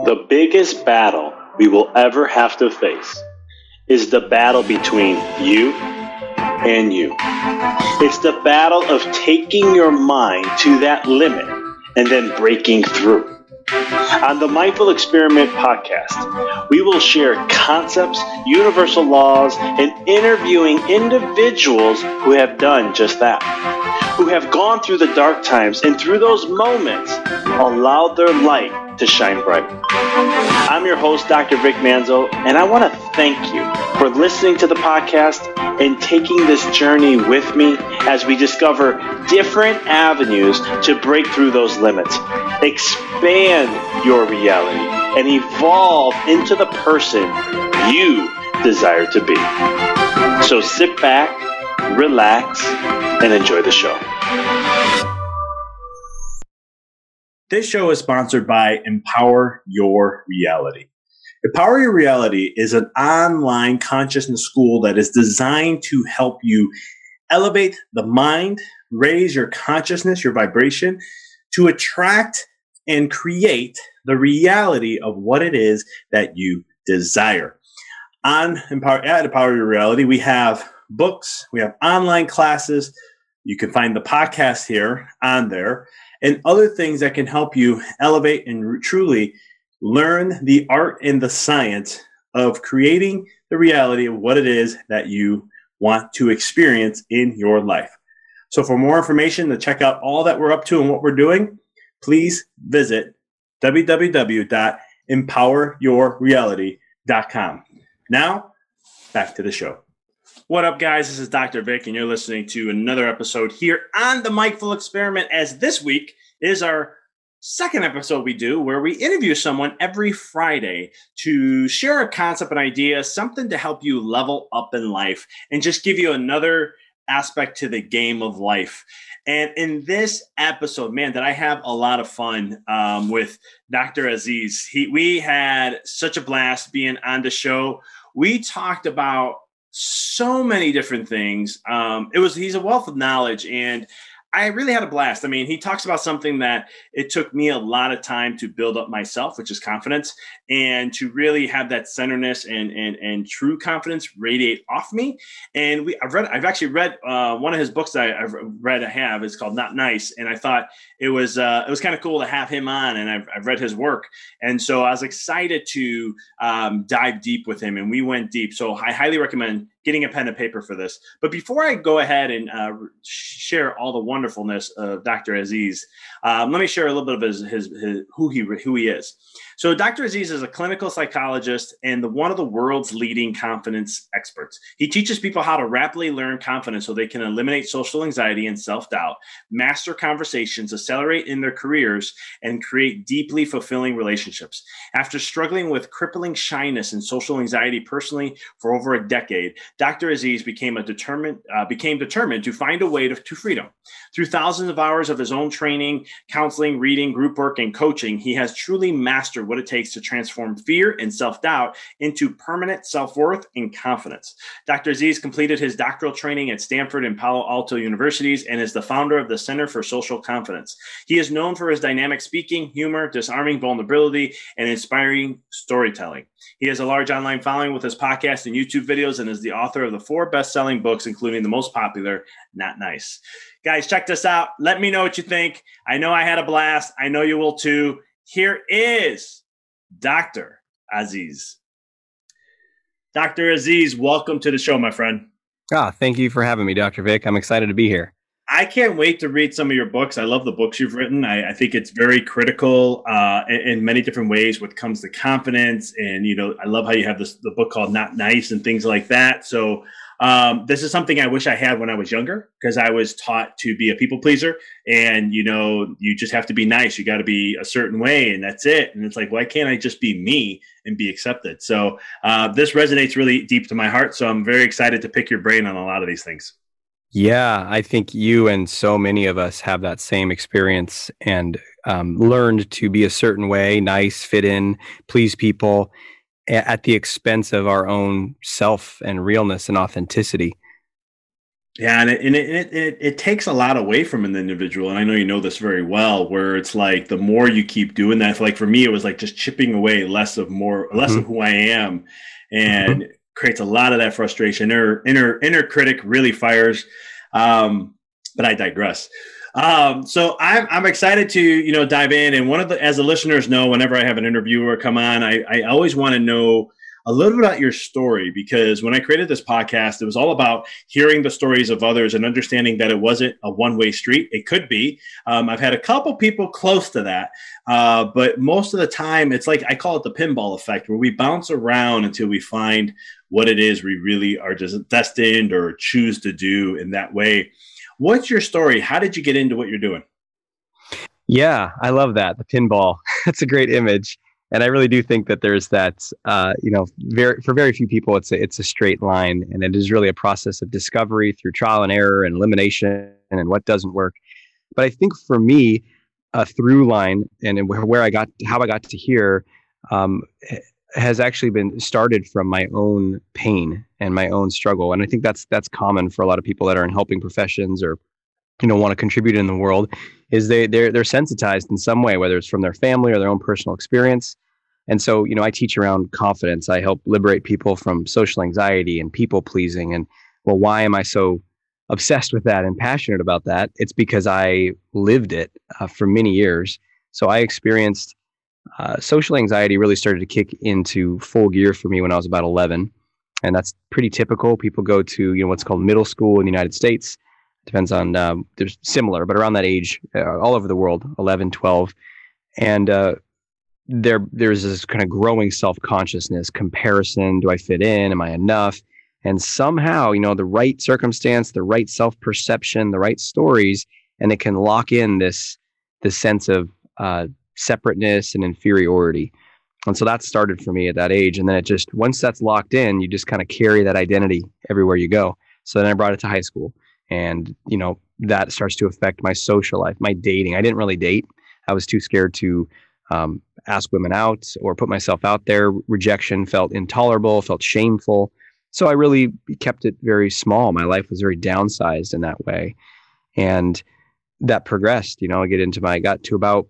The biggest battle we will ever have to face is the battle between you and you. It's the battle of taking your mind to that limit and then breaking through. On the Mindful Experiment podcast, we will share concepts, universal laws, and interviewing individuals who have done just that, who have gone through the dark times and through those moments allowed their light to shine bright. I'm your host, Dr. Vic Manzo, and I want to thank you for listening to the podcast and taking this journey with me as we discover different avenues to break through those limits, expand your reality, and evolve into the person you desire to be. So sit back, relax, and enjoy the show. This show is sponsored by Empower Your Reality. Empower Your Reality is an online consciousness school that is designed to help you elevate the mind, raise your consciousness, your vibration, to attract and create the reality of what it is that you desire. At Empower Your Reality, we have books, we have online classes. You can find the podcast here on there and other things that can help you elevate and truly learn the art and the science of creating the reality of what it is that you want to experience in your life. So for more information to check out all that we're up to and what we're doing, please visit www.empoweryourreality.com. Now, back to the show. What up, guys? This is Dr. Vic, and you're listening to another episode here on the Mindful Experiment, as this week is our second episode we do where we interview someone every Friday to share a concept, an idea, something to help you level up in life and just give you another aspect to the game of life. And in this episode, man, did I have a lot of fun with Dr. Aziz. We had such a blast being on the show. We talked about so many different things. He's a wealth of knowledge, and I really had a blast. I mean, he talks about something that it took me a lot of time to build up myself, which is confidence, and to really have that centeredness and true confidence radiate off me. And I've actually read one of his books that I have. It's called Not Nice, and I thought it was kind of cool to have him on. And I've read his work, and so I was excited to dive deep with him, and we went deep. So I highly recommend getting a pen and paper for this. But before I go ahead and share all the wonderfulness of Dr. Aziz, let me share a little bit of his who he is. So Dr. Aziz is a clinical psychologist and one of the world's leading confidence experts. He teaches people how to rapidly learn confidence so they can eliminate social anxiety and self-doubt, master conversations, accelerate in their careers, and create deeply fulfilling relationships. After struggling with crippling shyness and social anxiety personally for over a decade, Dr. Aziz became determined to find a way to freedom. Through thousands of hours of his own training, counseling, reading, group work, and coaching, he has truly mastered what it takes to transform fear and self-doubt into permanent self-worth and confidence. Dr. Aziz completed his doctoral training at Stanford and Palo Alto universities and is the founder of the Center for Social Confidence. He is known for his dynamic speaking, humor, disarming vulnerability, and inspiring storytelling. He has a large online following with his podcast and YouTube videos and is the author of the 4 best-selling books, including the most popular, Not Nice. Guys, check this out. Let me know what you think. I know I had a blast. I know you will too. Here is Dr. Aziz. Dr. Aziz, welcome to the show, my friend. Thank you for having me, Dr. Vic. I'm excited to be here. I can't wait to read some of your books. I love the books you've written. I think it's very critical in many different ways when it comes to confidence. And, I love how you have the book called Not Nice and things like that. So this is something I wish I had when I was younger, because I was taught to be a people pleaser. And, you just have to be nice. You got to be a certain way and that's it. And it's like, why can't I just be me and be accepted? So this resonates really deep to my heart. So I'm very excited to pick your brain on a lot of these things. Yeah, I think you and so many of us have that same experience and learned to be a certain way, nice, fit in, please people at the expense of our own self and realness and authenticity. Yeah, and it takes a lot away from an individual, and I know you know this very well. Where it's like the more you keep doing that, like for me, it was like just chipping away less of Hmm. who I am, Hmm. and creates a lot of that frustration. Inner critic really fires. Um, but I digress. So I'm excited to dive in, and one of the as the listeners know, whenever I have an interviewer come on, I always want to know a little bit about your story, because when I created this podcast, it was all about hearing the stories of others and understanding that it wasn't a one-way street. It could be. I've had a couple people close to that, but most of the time, it's like I call it the pinball effect, where we bounce around until we find what it is we really are just destined or choose to do in that way. What's your story? How did you get into what you're doing? Yeah, I love that. The pinball. That's a great image. And I really do think that there's that, for very few people, it's a straight line, and it is really a process of discovery through trial and error and elimination and what doesn't work. But I think for me, a through line and how I got to here, um, has actually been started from my own pain and my own struggle. And I think that's common for a lot of people that are in helping professions or want to contribute in the world, is they're sensitized in some way, whether it's from their family or their own personal experience. And so I teach around confidence. I help liberate people from social anxiety and people pleasing. And well, why am I so obsessed with that and passionate about that? It's because I lived it for many years. So I experienced social anxiety really started to kick into full gear for me when I was about 11. And that's pretty typical. People go to what's called middle school in the United States. Depends on, there's similar, but around that age, all over the world, 11, 12. And there's this kind of growing self-consciousness, comparison. Do I fit in? Am I enough? And somehow, the right circumstance, the right self-perception, the right stories, and it can lock in this sense of separateness and inferiority. And so that started for me at that age. And then it just, once that's locked in, you just kind of carry that identity everywhere you go. So then I brought it to high school. And, that starts to affect my social life, my dating. I didn't really date. I was too scared to ask women out or put myself out there. Rejection felt intolerable, felt shameful. So I really kept it very small. My life was very downsized in that way. And that progressed, I got to about,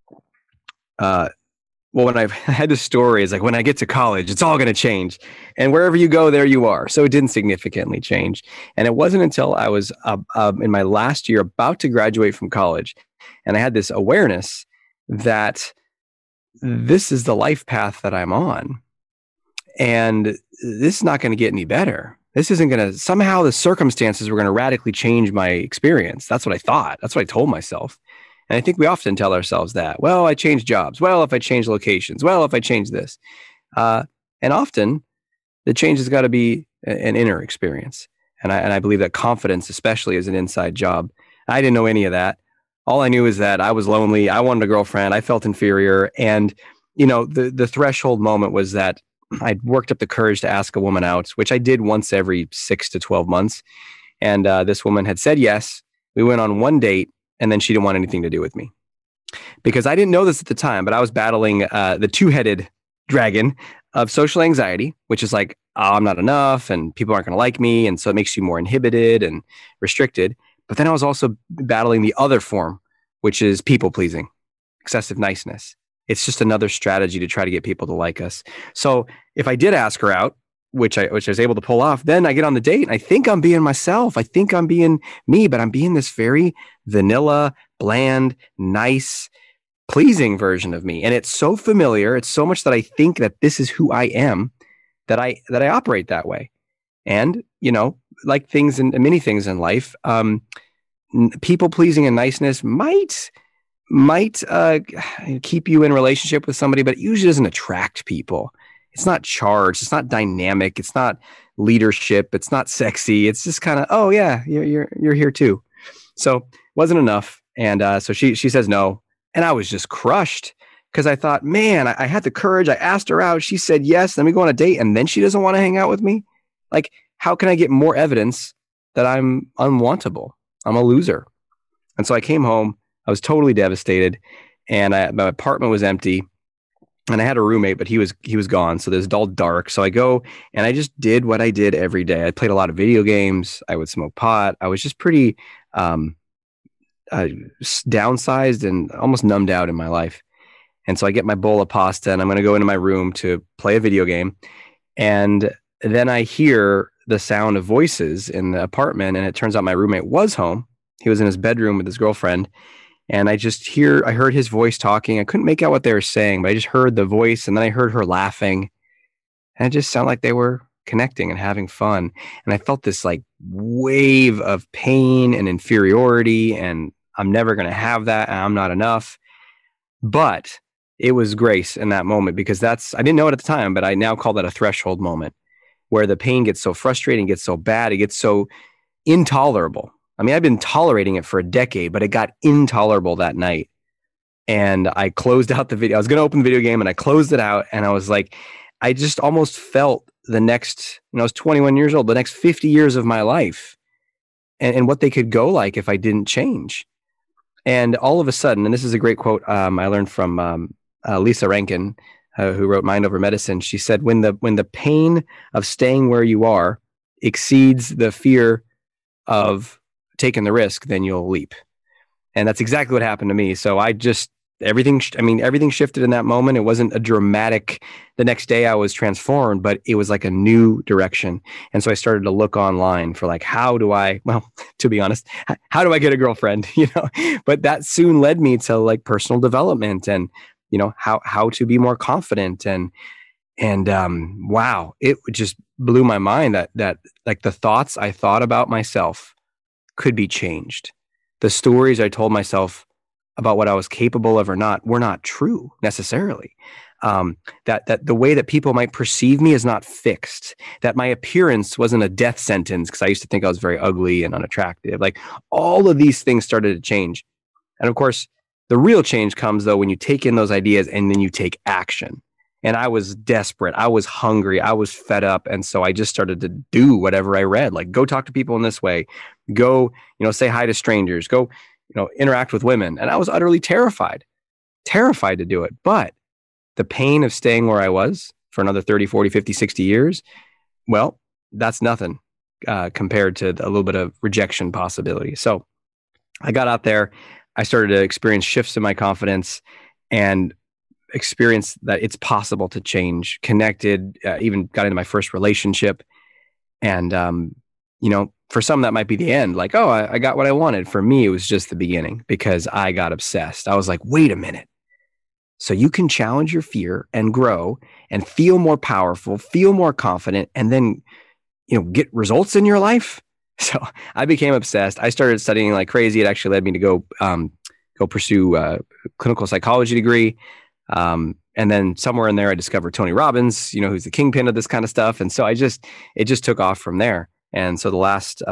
when I've had this story, is like when I get to college, it's all going to change. And wherever you go, there you are. So it didn't significantly change. And it wasn't until I was in my last year, about to graduate from college, and I had this awareness that this is the life path that I'm on. And this is not going to get any better. This isn't going to, somehow the circumstances were going to radically change my experience. That's what I thought. That's what I told myself. And I think we often tell ourselves that, well, I changed jobs. Well, if I change locations, well, if I change this. And often the change has got to be an inner experience. And I believe that confidence, especially, is an inside job. I didn't know any of that. All I knew is that I was lonely. I wanted a girlfriend. I felt inferior. And, the threshold moment was that I'd worked up the courage to ask a woman out, which I did once every 6 to 12 months. And this woman had said yes. We went on one date, and then she didn't want anything to do with me. Because I didn't know this at the time, but I was battling the two-headed dragon of social anxiety, which is like, oh, I'm not enough and people aren't going to like me. And so it makes you more inhibited and restricted. But then I was also battling the other form, which is people-pleasing, excessive niceness. It's just another strategy to try to get people to like us. So if I did ask her out, which I was able to pull off, then I get on the date and I think I'm being myself. I think I'm being me, but I'm being this very vanilla, bland, nice, pleasing version of me. And it's so familiar. It's so much that I think that this is who I am, that I operate that way. And, like many things in life, people pleasing and niceness might keep you in relationship with somebody, but it usually doesn't attract people. It's not charged. It's not dynamic. It's not leadership. It's not sexy. It's just kind of, oh yeah, you're here too. So it wasn't enough. And so she says no. And I was just crushed because I thought, man, I had the courage. I asked her out. She said yes. Then we go on a date and then she doesn't want to hang out with me. Like, how can I get more evidence that I'm unwantable? I'm a loser. And so I came home. I was totally devastated and my apartment was empty. and I had a roommate, but he was gone. So there's all dark. So I go and I just did what I did every day. I played a lot of video games. I would smoke pot. I was just pretty downsized and almost numbed out in my life. And so I get my bowl of pasta and I'm going to go into my room to play a video game. And then I hear the sound of voices in the apartment. And it turns out my roommate was home. He was in his bedroom with his girlfriend. And I heard his voice talking. I couldn't make out what they were saying, but I just heard the voice. And then I heard her laughing. And it just sounded like they were connecting and having fun. And I felt this like wave of pain and inferiority. And I'm never going to have that. And I'm not enough. But it was grace in that moment, because I didn't know it at the time, but I now call that a threshold moment where the pain gets so frustrating, gets so bad, it gets so intolerable. I mean, I've been tolerating it for a decade, but it got intolerable that night. And I closed out the video. I was going to open the video game and I closed it out. And I was like, I just almost felt the next, I was 21 years old, the next 50 years of my life and what they could go like if I didn't change. And all of a sudden, and this is a great quote I learned from Lisa Rankin, who wrote Mind Over Medicine. She said, when the pain of staying where you are exceeds the fear of taking the risk, then you'll leap. And that's exactly what happened to me. So everything shifted in that moment. It wasn't a dramatic, the next day I was transformed, but it was like a new direction. And so I started to look online for like, to be honest, how do I get a girlfriend? But that soon led me to like personal development and, how to be more confident. And wow, it just blew my mind that like the thoughts I thought about myself could be changed. The stories I told myself about what I was capable of or not were not true necessarily. That the way that people might perceive me is not fixed. That my appearance wasn't a death sentence, because I used to think I was very ugly and unattractive. Like all of these things started to change. And of course, the real change comes though when you take in those ideas and then you take action. And I was desperate. I was hungry. I was fed up. And so I just started to do whatever I read, like go talk to people in this way, go, say hi to strangers, go, interact with women. And I was utterly terrified to do it. But the pain of staying where I was for another 30, 40, 50, 60 years, well, that's nothing compared to a little bit of rejection possibility. So I got out there. I started to experience shifts in my confidence and experience that it's possible to change, connected, even got into my first relationship. And, for some, that might be the end. Like, oh, I got what I wanted. For me, it was just the beginning, because I got obsessed. I was like, wait a minute. So you can challenge your fear and grow and feel more powerful, feel more confident, and then, get results in your life. So I became obsessed. I started studying like crazy. It actually led me to go pursue a clinical psychology degree. And then somewhere in there, I discovered Tony Robbins, who's the kingpin of this kind of stuff. And so it just took off from there. And so the last,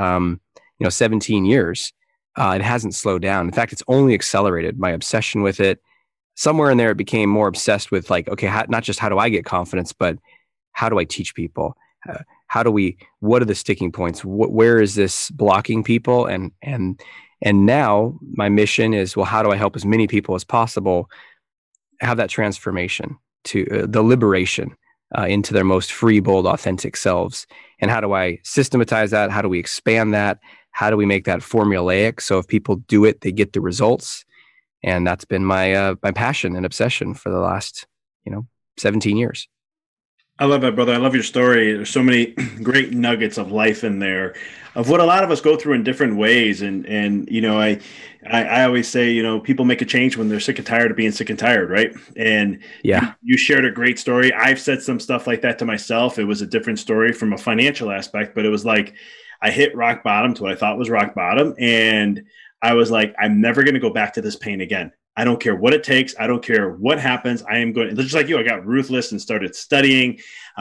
17 years, it hasn't slowed down. In fact, it's only accelerated my obsession with it. Somewhere in there, it became more obsessed with like, okay, not just how do I get confidence, but how do I teach people? What are the sticking points? Where is this blocking people? And now my mission is, well, how do I help as many people as possible have that transformation to the liberation into their most free, bold, authentic selves? And how do I systematize that? How do we expand that? How do we make that formulaic? So if people do it, they get the results. And that's been my passion and obsession for the last, 17 years. I love that, brother. I love your story. There's so many great nuggets of life in there, of what a lot of us go through in different ways. And I always say, people make a change when they're sick and tired of being sick and tired, right? And yeah, you shared a great story. I've said some stuff like that to myself. It was a different story from a financial aspect, but it was like I hit rock bottom to what I thought was rock bottom. And I was like, I'm never going to go back to this pain again. I don't care what it takes. I don't care what happens. I am going, just like you, I got ruthless and started studying.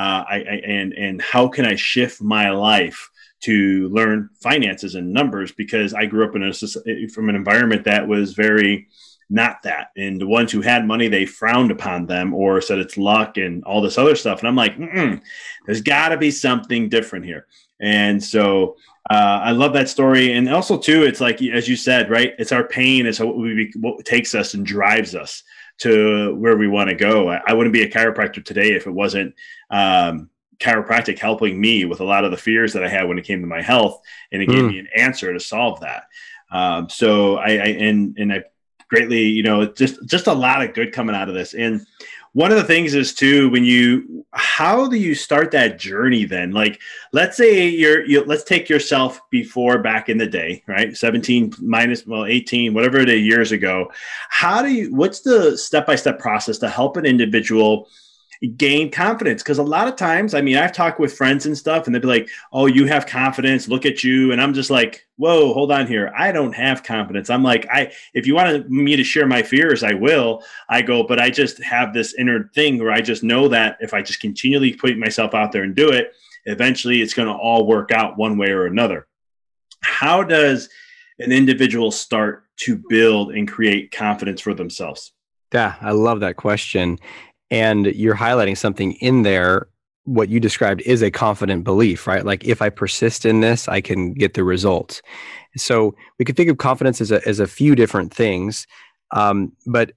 And how can I shift my life to learn finances and numbers? Because I grew up from an environment that was very not that. And the ones who had money, they frowned upon them or said it's luck and all this other stuff. And I'm like, there's got to be something different here. And so I love that story. And also, too, it's like, as you said, right, it's our pain is what takes us and drives us to where we want to go. I wouldn't be a chiropractor today if it wasn't chiropractic helping me with a lot of the fears that I had when it came to my health, and it gave me an answer to solve that. So I greatly, you know, just a lot of good coming out of this. And one of the things is too, how do you start that journey then? Like, let's say let's take yourself before, back in the day, right? 17 minus, 18, whatever it is, years ago. What's the step-by-step process to help an individual gain confidence? Because a lot of times, I mean, I've talked with friends and stuff, and they'd be like, oh, you have confidence, look at you. And I'm just like, whoa, hold on here. I don't have confidence. I'm like, if you wanted me to share my fears, I will. I go, but I just have this inner thing where I just know that if I just continually put myself out there and do it, eventually it's going to all work out one way or another. How does an individual start to build and create confidence for themselves? Yeah, I love that question. And you're highlighting something in there. What you described is a confident belief, right? Like, if I persist in this, I can get the results. So we could think of confidence as a few different things. But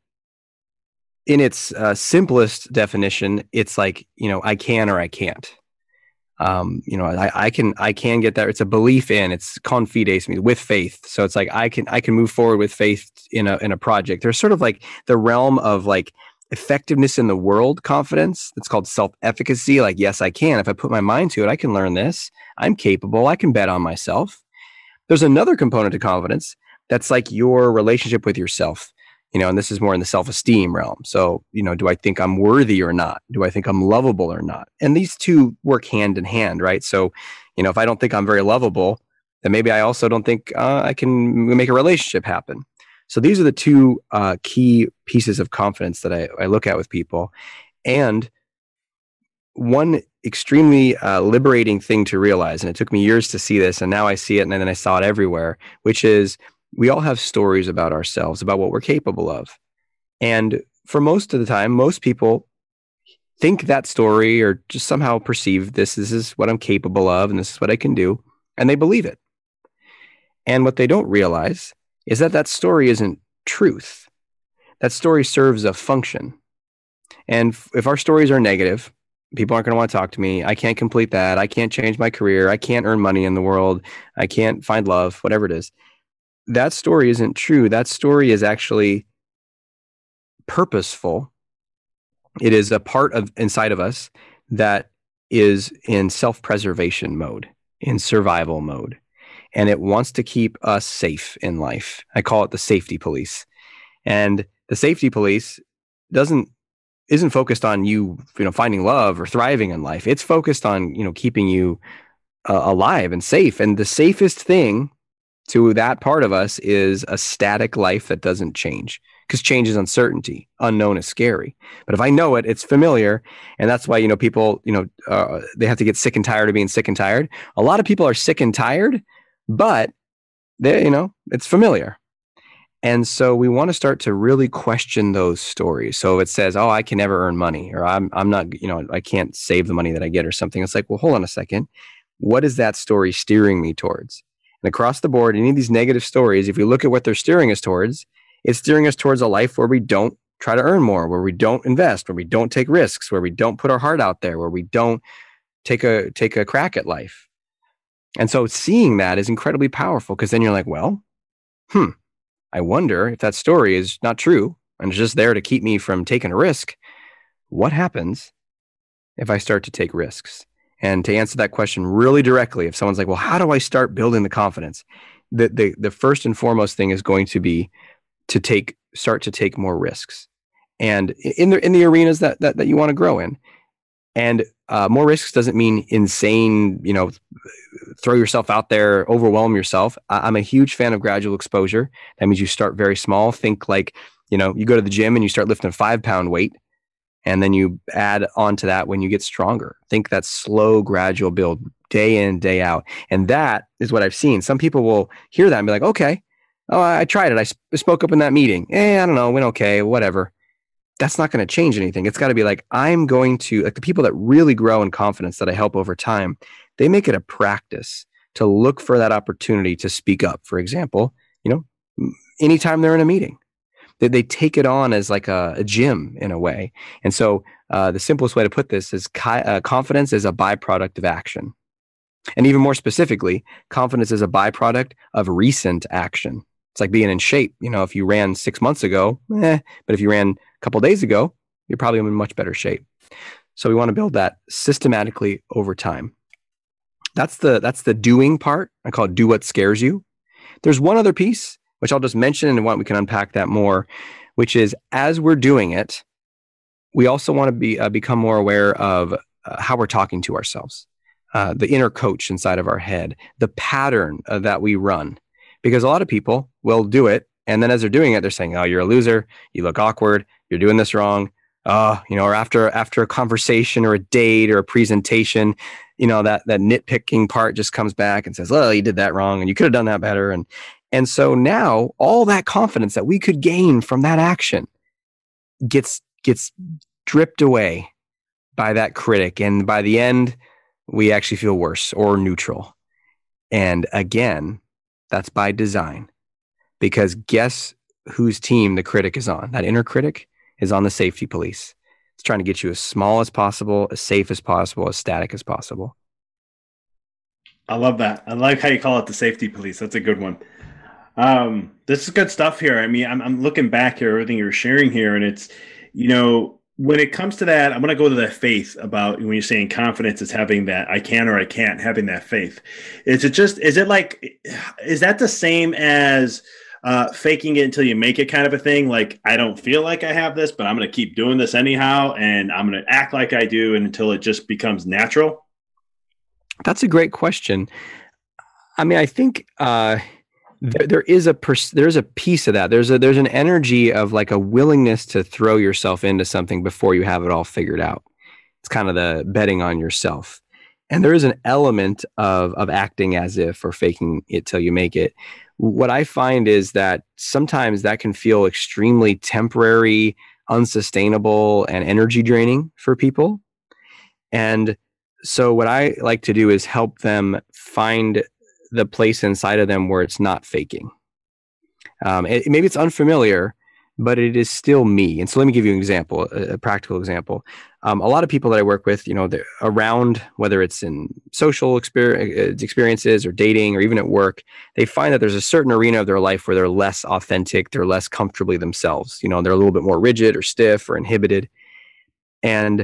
in its simplest definition, it's like, you know, I can or I can't. You know, I can get that. It's a belief in, it's confides me, with faith. So it's like, I can move forward with faith in a project. There's sort of like the realm of like effectiveness in the world confidence. It's called self-efficacy. Like, yes, I can. If I put my mind to it, I can learn this. I'm capable. I can bet on myself. There's another component to confidence that's like your relationship with yourself, you know, and this is more in the self-esteem realm. So, you know, do I think I'm worthy or not? Do I think I'm lovable or not? And these two work hand in hand, right? So, you know, if I don't think I'm very lovable, then maybe I also don't think I can make a relationship happen. So these are the two key pieces of confidence that I look at with people. And one extremely liberating thing to realize, and it took me years to see this, and now I see it, and then I saw it everywhere, which is we all have stories about ourselves, about what we're capable of. And for most of the time, most people think that story or just somehow perceive this is what I'm capable of, and this is what I can do, and they believe it. And what they don't realize is that story isn't truth. That story serves a function. And if our stories are negative, people aren't going to want to talk to me. I can't complete that. I can't change my career. I can't earn money in the world. I can't find love, whatever it is. That story isn't true. That story is actually purposeful. It is a part of inside of us that is in self-preservation mode, in survival mode. And it wants to keep us safe in life. I call it the safety police. And the safety police isn't focused on you finding love or thriving in life. It's focused on, keeping you alive and safe. And the safest thing to that part of us is a static life that doesn't change, because change is uncertainty. Unknown is scary. But if I know it, it's familiar. And that's why, people, they have to get sick and tired of being sick and tired. A lot of people are sick and tired, but they, it's familiar. And so we want to start to really question those stories. So it says, oh, I can never earn money, or I'm not, I can't save the money that I get or something. It's like, well, hold on a second. What is that story steering me towards? And across the board, any of these negative stories, if we look at what they're steering us towards, it's steering us towards a life where we don't try to earn more, where we don't invest, where we don't take risks, where we don't put our heart out there, where we don't take a crack at life. And so seeing that is incredibly powerful, because then you're like, well, I wonder if that story is not true and it's just there to keep me from taking a risk. What happens if I start to take risks? And to answer that question really directly, if someone's like, well, how do I start building the confidence? The first and foremost thing is going to be to start to take more risks. And in the arenas that you want to grow in. And more risks doesn't mean insane, throw yourself out there, overwhelm yourself. I'm a huge fan of gradual exposure. That means you start very small. Think like, you go to the gym and you start lifting a 5-pound weight, and then you add on to that when you get stronger. Think that slow, gradual build, day in, day out. And that is what I've seen. Some people will hear that and be like, okay, oh, I tried it. I spoke up in that meeting. I don't know, went okay, whatever. That's not going to change anything. It's got to be like, I'm going to, like the people that really grow in confidence that I help over time, they make it a practice to look for that opportunity to speak up. For example, anytime they're in a meeting, They take it on as like a gym in a way. And so the simplest way to put this is confidence is a byproduct of action. And even more specifically, confidence is a byproduct of recent action. It's like being in shape. If you ran 6 months ago, but if you ran a couple of days ago, you're probably in much better shape. So we want to build that systematically over time. That's the doing part. I call it do what scares you. There's one other piece, which I'll just mention and we can unpack that more, which is as we're doing it, we also want to become more aware of how we're talking to ourselves, the inner coach inside of our head, the pattern that we run. Because a lot of people will do it, and then as they're doing it, they're saying, "Oh, you're a loser. You look awkward. You're doing this wrong." Or after a conversation or a date or a presentation, that nitpicking part just comes back and says, "Well, you did that wrong, and you could have done that better." And so now all that confidence that we could gain from that action gets dripped away by that critic, and by the end, we actually feel worse or neutral. And again, that's by design, because guess whose team the critic is on? That inner critic is on the safety police. It's trying to get you as small as possible, as safe as possible, as static as possible. I love that. I like how you call it the safety police. That's a good one. This is good stuff here. I mean, I'm looking back here, everything you're sharing here, and it's, when it comes to that, I'm going to go to that faith about when you're saying confidence is having that I can or I can't, having that faith. Is that the same as faking it until you make it kind of a thing? Like, I don't feel like I have this, but I'm going to keep doing this anyhow, and I'm going to act like I do until it just becomes natural? That's a great question. I mean, I think there is a piece of that. There's an energy of like a willingness to throw yourself into something before you have it all figured out. It's kind of the betting on yourself. And there is an element of acting as if or faking it till you make it. What I find is that sometimes that can feel extremely temporary, unsustainable, and energy draining for people. And so what I like to do is help them find the place inside of them where it's not faking. Maybe it's unfamiliar, but it is still me. And so let me give you an example, a practical example. A lot of people that I work with, they're around, whether it's in social experiences or dating or even at work, they find that there's a certain arena of their life where they're less authentic, they're less comfortably themselves. They're a little bit more rigid or stiff or inhibited. And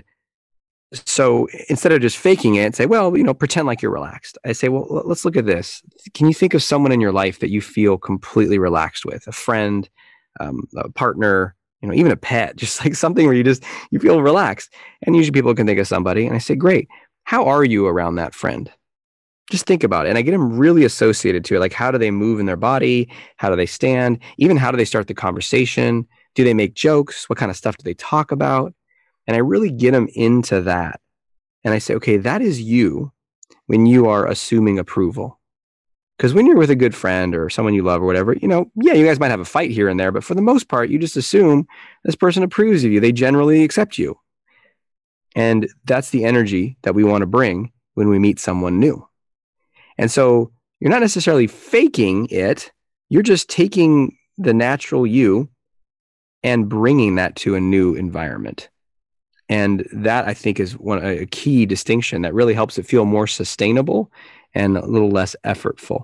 so instead of just faking it and say, well, pretend like you're relaxed, I say, well, let's look at this. Can you think of someone in your life that you feel completely relaxed with? A friend, a partner, even a pet, just like something where you feel relaxed. And usually people can think of somebody, and I say, great. How are you around that friend? Just think about it. And I get them really associated to it. Like, how do they move in their body? How do they stand? Even how do they start the conversation? Do they make jokes? What kind of stuff do they talk about? And I really get them into that. And I say, okay, that is you when you are assuming approval. Because when you're with a good friend or someone you love or whatever, yeah, you guys might have a fight here and there, but for the most part, you just assume this person approves of you. They generally accept you. And that's the energy that we want to bring when we meet someone new. And so you're not necessarily faking it. You're just taking the natural you and bringing that to a new environment. And that, I think, is a key distinction that really helps it feel more sustainable and a little less effortful.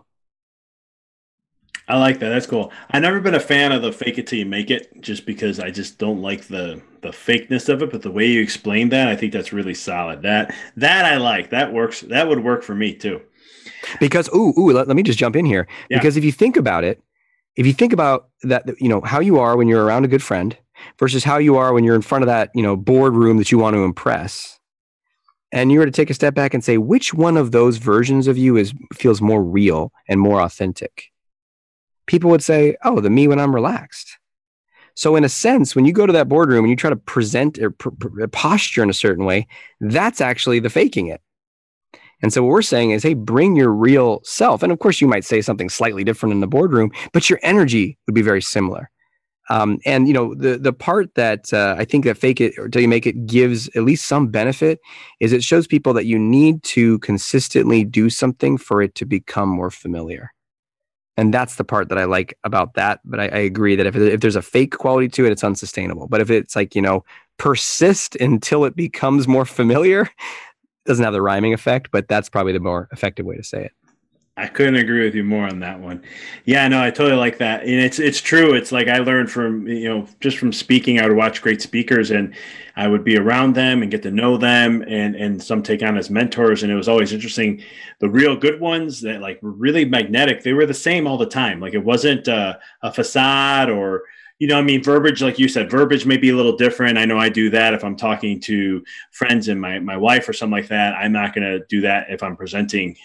I like that. That's cool. I've never been a fan of the fake it till you make it, just because I just don't like the fakeness of it. But the way you explained that, I think that's really solid. That I like. That works. That would work for me too. Because, let me just jump in here. Yeah. Because if you think about it, if you think about that, how you are when you're around a good friend versus how you are when you're in front of that, boardroom that you want to impress. And you were to take a step back and say, which one of those versions of you feels more real and more authentic? People would say, oh, the me when I'm relaxed. So in a sense, when you go to that boardroom and you try to present or posture in a certain way, that's actually the faking it. And so what we're saying is, hey, bring your real self. And of course, you might say something slightly different in the boardroom, but your energy would be very similar. And the part that I think that fake it until you make it gives at least some benefit is it shows people that you need to consistently do something for it to become more familiar. And that's the part that I like about that. But I agree that if there's a fake quality to it, it's unsustainable. But if it's like, persist until it becomes more familiar, doesn't have the rhyming effect, but that's probably the more effective way to say it. I couldn't agree with you more on that one. Yeah, no, I totally like that. And it's true. It's like I learned from, just from speaking, I would watch great speakers and I would be around them and get to know them and some take on as mentors. And it was always interesting. The real good ones that like were really magnetic, they were the same all the time. Like it wasn't a facade or, verbiage, like you said, verbiage may be a little different. I know I do that if I'm talking to friends and my wife or something like that. I'm not going to do that if I'm presenting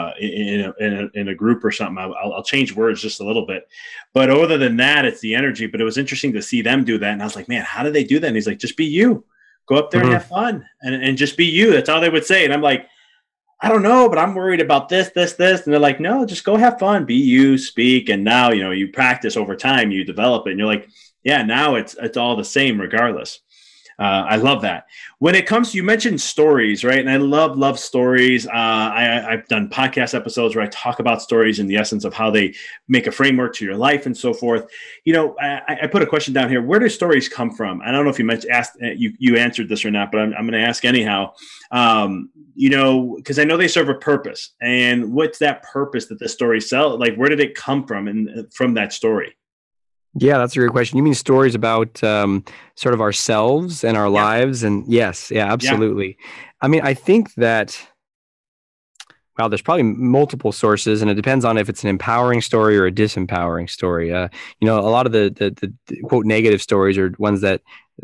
in a group or something. I'll change words just a little bit. But other than that, it's the energy. But it was interesting to see them do that. And I was like, man, how do they do that? And he's like, just be you. Go up there and have fun and just be you. That's all they would say. And I'm like, I don't know, but I'm worried about this. And they're like, no, just go have fun, be you, speak. And now, you practice over time, you develop it and you're like, yeah, now it's all the same regardless. I love that. When it comes to, you mentioned stories, right? And I love stories. I've done podcast episodes where I talk about stories and the essence of how they make a framework to your life and so forth. I put a question down here. Where do stories come from? I don't know if you answered this or not, but I'm going to ask anyhow. Because I know they serve a purpose. And what's that purpose that the story sells? Like, where did it come from and from that story? Yeah, that's a great question. You mean stories about sort of ourselves and our lives? And yes, absolutely. Yeah. I mean, I think that, there's probably multiple sources, and it depends on if it's an empowering story or a disempowering story. A lot of the quote negative stories are ones that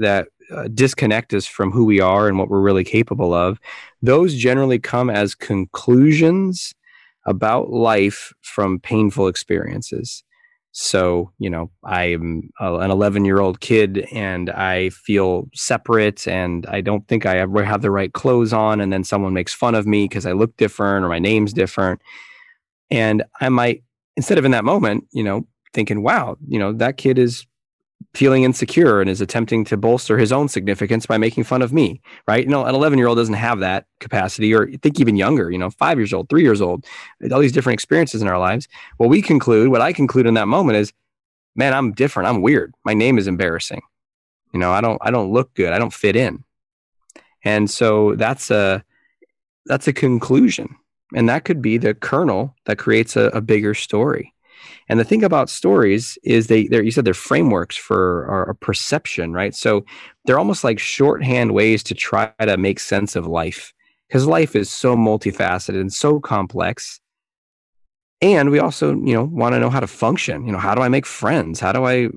disconnect us from who we are and what we're really capable of. Those generally come as conclusions about life from painful experiences. So, I'm an 11-year-old kid and I feel separate and I don't think I ever have the right clothes on. And then someone makes fun of me because I look different or my name's different. And I might, instead of in that moment, thinking, wow, that kid is feeling insecure and is attempting to bolster his own significance by making fun of me, right? An 11-year-old doesn't have that capacity, or think even younger, 5 years old, 3 years old, all these different experiences in our lives. What I conclude in that moment is, man, I'm different. I'm weird. My name is embarrassing. I don't look good. I don't fit in. And so that's a conclusion. And that could be the kernel that creates a bigger story. And the thing about stories is you said they're frameworks for our perception, right? So they're almost like shorthand ways to try to make sense of life, because life is so multifaceted and so complex. And we also, want to know how to function. How do I make friends? How do I,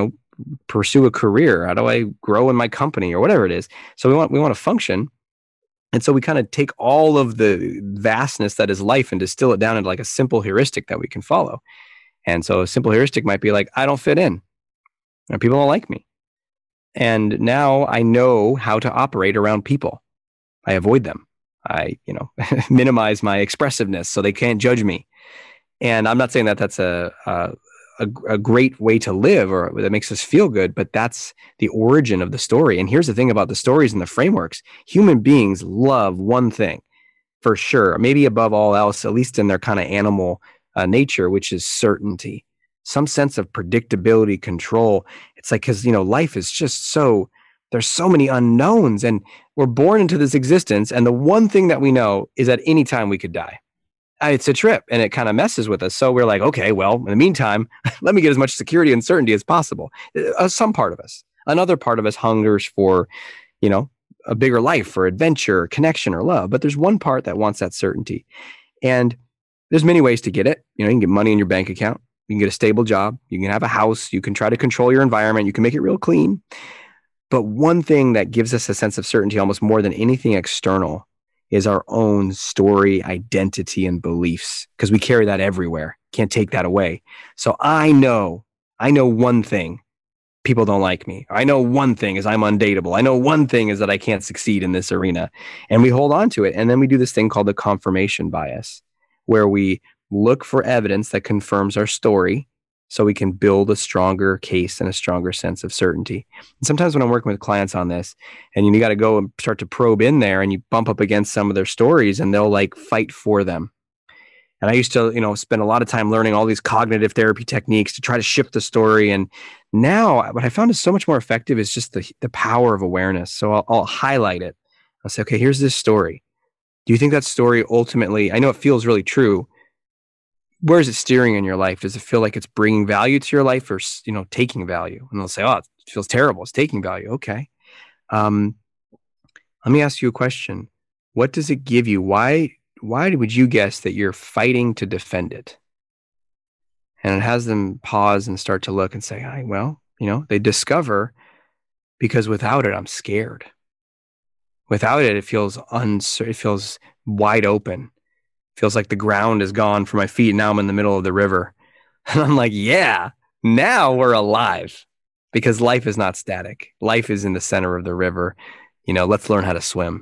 pursue a career? How do I grow in my company or whatever it is? So we want to function. And so we kind of take all of the vastness that is life and distill it down into like a simple heuristic that we can follow. And so a simple heuristic might be like, I don't fit in. People don't like me. And now I know how to operate around people. I avoid them. I, minimize my expressiveness so they can't judge me. And I'm not saying that that's a great way to live or that makes us feel good, but that's the origin of the story. And here's the thing about the stories and the frameworks. Human beings love one thing for sure, maybe above all else, at least in their kind of animal nature, which is certainty, some sense of predictability, control. It's like, because, life is just there's so many unknowns and we're born into this existence. And the one thing that we know is at any time we could die. It's a trip and it kind of messes with us. So we're like, okay, well, in the meantime, let me get as much security and certainty as possible. Some part of us, another part of us hungers for, a bigger life, for adventure, connection, or love. But there's one part that wants that certainty. And there's many ways to get it. You can get money in your bank account. You can get a stable job. You can have a house. You can try to control your environment. You can make it real clean. But one thing that gives us a sense of certainty almost more than anything external is our own story, identity, and beliefs, because we carry that everywhere. Can't take that away. So I know one thing, people don't like me. I know one thing is I'm undateable. I know one thing is that I can't succeed in this arena. And we hold on to it. And then we do this thing called the confirmation bias, where we look for evidence that confirms our story so we can build a stronger case and a stronger sense of certainty. And sometimes when I'm working with clients on this, and you got to go and start to probe in there and you bump up against some of their stories and they'll like fight for them. And I used to, spend a lot of time learning all these cognitive therapy techniques to try to shift the story. And now what I found is so much more effective is just the power of awareness. So I'll highlight it. I'll say, okay, here's this story. Do you think that story ultimately, I know it feels really true. Where is it steering in your life? Does it feel like it's bringing value to your life or, taking value? And they'll say, oh, it feels terrible. It's taking value. Okay. Let me ask you a question. What does it give you? Why would you guess that you're fighting to defend it? And it has them pause and start to look and say, they discover, because without it, I'm scared. Without it, it feels uncertain. It feels wide open. It feels like the ground is gone for my feet. Now I'm in the middle of the river. And I'm like, yeah, now we're alive, because life is not static. Life is in the center of the river. Let's learn how to swim.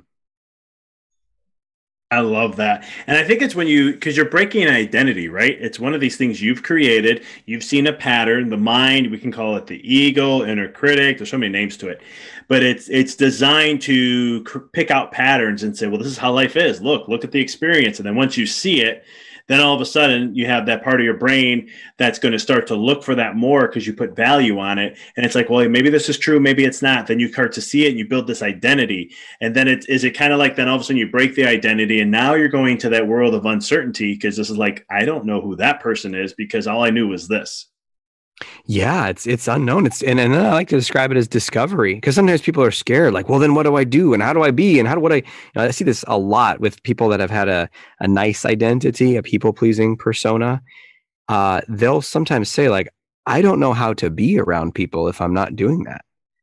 I love that. And I think it's because you're breaking an identity, right? It's one of these things you've created. You've seen a pattern, the mind, we can call it the ego, inner critic. There's so many names to it, but it's designed to pick out patterns and say, well, this is how life is. Look at the experience. And then once you see it, then all of a sudden you have that part of your brain that's going to start to look for that more because you put value on it. And it's like, well, maybe this is true, maybe it's not. Then you start to see it and you build this identity. And then is it kind of like then all of a sudden you break the identity and now you're going to that world of uncertainty because this is like, I don't know who that person is because all I knew was this. Yeah, it's unknown. And then I like to describe it as discovery, because sometimes people are scared, like, well, then what do I do? And how do I be? And I see this a lot with people that have had a nice identity, a people-pleasing persona. They'll sometimes say, like, I don't know how to be around people if I'm not doing that.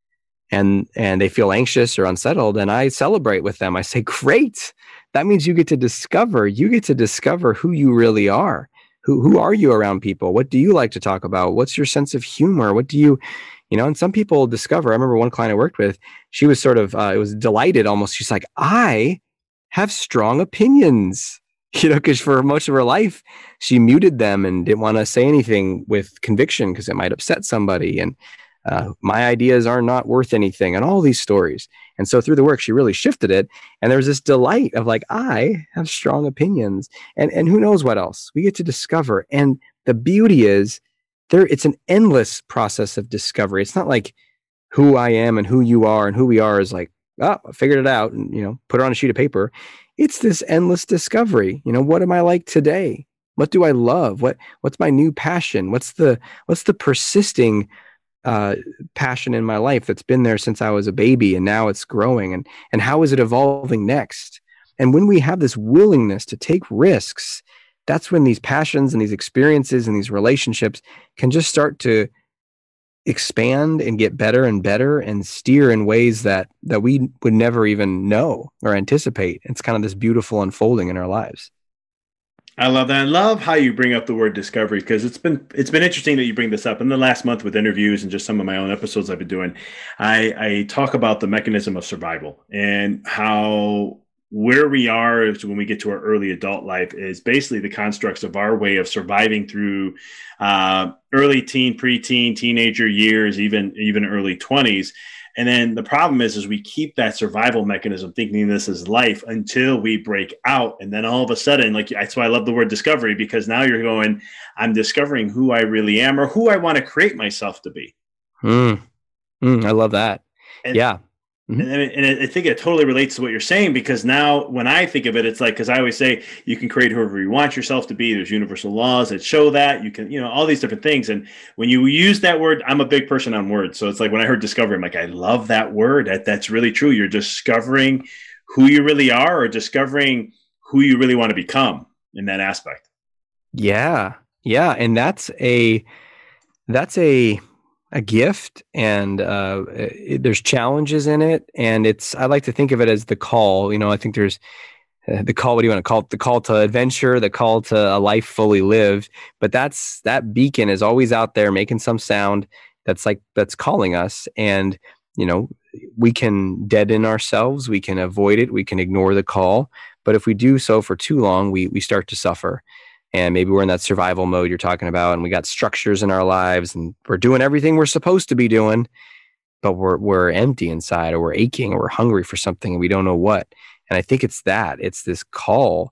And they feel anxious or unsettled. And I celebrate with them. I say, great. That means you get to discover who you really are. Who are you around people? What do you like to talk about? What's your sense of humor? What do you, and some people discover. I remember one client I worked with, she was sort of, it was delighted almost. She's like, I have strong opinions, because for most of her life, she muted them and didn't want to say anything with conviction because it might upset somebody. And my ideas are not worth anything, and all these stories. And so through the work, she really shifted it. And there was this delight of like, I have strong opinions, and who knows what else we get to discover. And the beauty is it's an endless process of discovery. It's not like who I am and who you are and who we are is like, oh, I figured it out and, put it on a sheet of paper. It's this endless discovery. What am I like today? What do I love? What's my new passion? What's the persisting passion in my life that's been there since I was a baby and now it's growing, and how is it evolving next? And when we have this willingness to take risks, that's when these passions and these experiences and these relationships can just start to expand and get better and better and steer in ways that we would never even know or anticipate. It's kind of this beautiful unfolding in our lives. I love that. I love how you bring up the word discovery, because it's been interesting that you bring this up. In the last month with interviews and just some of my own episodes I've been doing, I talk about the mechanism of survival and how where we are when we get to our early adult life is basically the constructs of our way of surviving through early teen, preteen, teenager years, even early 20s. And then the problem is we keep that survival mechanism thinking this is life until we break out. And then all of a sudden, that's why I love the word discovery, because now you're going, I'm discovering who I really am or who I want to create myself to be. I love that. Yeah. Mm-hmm. And I think it totally relates to what you're saying, because now when I think of it, it's like, because I always say you can create whoever you want yourself to be. There's universal laws that show that you can, all these different things. And when you use that word, I'm a big person on words. So it's like when I heard discovery, I'm like, I love that word. That's really true. You're discovering who you really are or discovering who you really want to become in that aspect. Yeah. Yeah. And that's a gift, and there's challenges in it, and I like to think of it as the call. I think there's the call. What do you want to call it? The call to adventure, the call to a life fully lived. But that beacon is always out there making some sound that's calling us, and we can deaden ourselves, we can avoid it, we can ignore the call. But if we do so for too long, we start to suffer. And maybe we're in that survival mode you're talking about, and we got structures in our lives, and we're doing everything we're supposed to be doing, but we're empty inside, or we're aching, or we're hungry for something, and we don't know what. And I think it's this call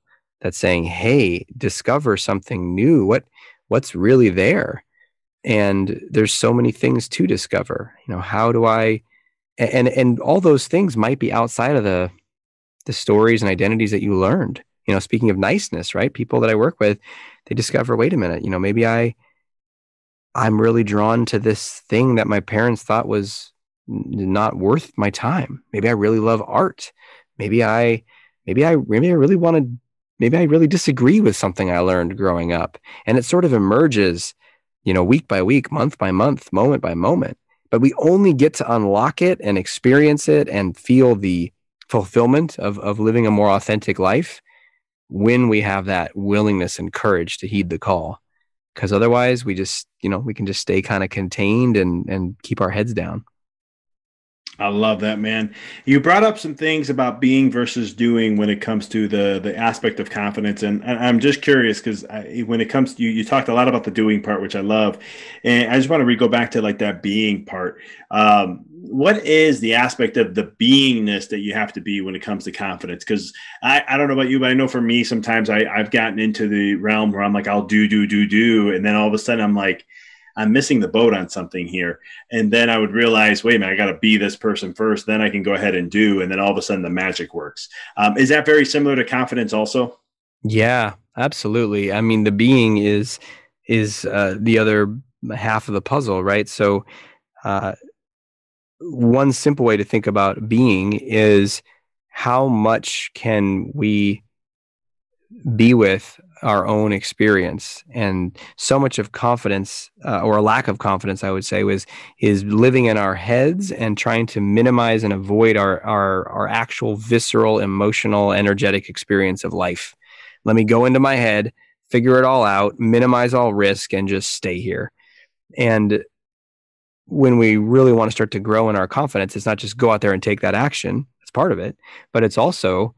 that's saying, hey, discover something new. What's really there? And there's so many things to discover. How do I, and all those things might be outside of the stories and identities that you learned. Speaking of niceness, right? People that I work with, they discover, wait a minute, maybe I'm really drawn to this thing that my parents thought was not worth my time. Maybe I really love art. Maybe I really wanted, maybe I really disagree with something I learned growing up. And it sort of emerges, week by week, month by month, moment by moment. But we only get to unlock it and experience it and feel the fulfillment of living a more authentic life when we have that willingness and courage to heed the call. Because otherwise we just, we can just stay kind of contained and keep our heads down. I love that, man. You brought up some things about being versus doing when it comes to the aspect of confidence. And I'm just curious because when it comes to you talked a lot about the doing part, which I love. And I just want to go back to like that being part. What is the aspect of the beingness that you have to be when it comes to confidence? Because I don't know about you, but I know for me, sometimes I've gotten into the realm where I'm like, I'll do. And then all of a sudden I'm like, I'm missing the boat on something here. And then I would realize, wait a minute, I got to be this person first. Then I can go ahead and do. And then all of a sudden the magic works. Is that very similar to confidence also? Yeah, absolutely. I mean, the being is the other half of the puzzle, right? So one simple way to think about being is how much can we be with our own experience. And so much of confidence or a lack of confidence, I would say, is living in our heads and trying to minimize and avoid our actual visceral, emotional, energetic experience of life. Let me go into my head, figure it all out, minimize all risk, and just stay here. And when we really want to start to grow in our confidence, it's not just go out there and take that action. That's part of it, but it's also,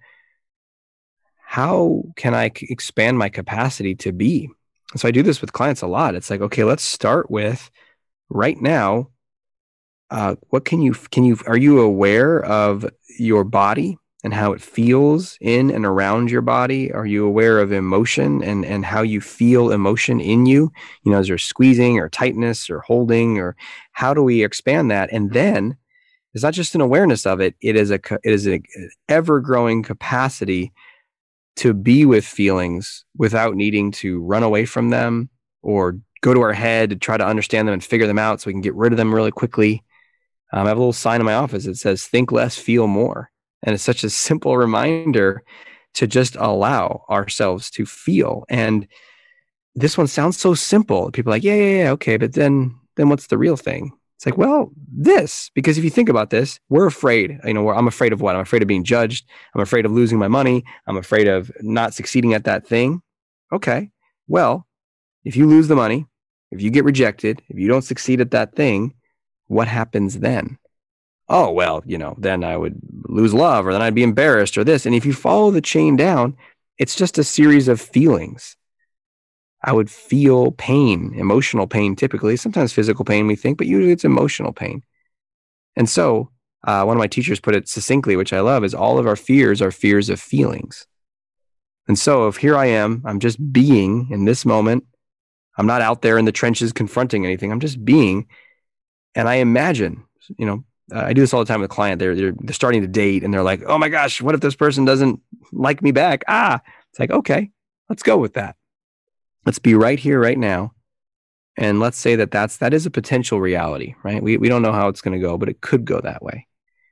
how can I expand my capacity to be? So I do this with clients a lot. It's like, okay, let's start with right now. What are you aware of your body and how it feels in and around your body? Are you aware of emotion and how you feel emotion in you? Is there squeezing or tightness or holding, or how do we expand that? And then it's not just an awareness of it. It is an ever growing capacity to be with feelings without needing to run away from them or go to our head to try to understand them and figure them out so we can get rid of them really quickly. I have a little sign in my office that says, think less, feel more. And it's such a simple reminder to just allow ourselves to feel. And this one sounds so simple. People are like, yeah, okay. But then what's the real thing? It's like, well, because if you think about this, we're afraid, I'm afraid of what? I'm afraid of being judged. I'm afraid of losing my money. I'm afraid of not succeeding at that thing. Okay. Well, if you lose the money, if you get rejected, if you don't succeed at that thing, what happens then? Oh, well, then I would lose love, or then I'd be embarrassed, or this. And if you follow the chain down, it's just a series of feelings. I would feel pain, emotional pain, typically, sometimes physical pain, we think, but usually it's emotional pain. And so one of my teachers put it succinctly, which I love, is all of our fears are fears of feelings. And so if here I am, I'm just being in this moment, I'm not out there in the trenches confronting anything, I'm just being. And I imagine, I do this all the time with a client. They're starting to date and they're like, oh my gosh, what if this person doesn't like me back? It's like, okay, let's go with that. Let's be right here, right now. And let's say that is a potential reality, right? We don't know how it's going to go, but it could go that way.